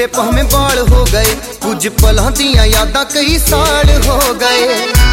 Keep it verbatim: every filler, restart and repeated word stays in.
ढिड्डे पह में बाल हो गए, कुछ पल दियां यादां कई साल हो गए।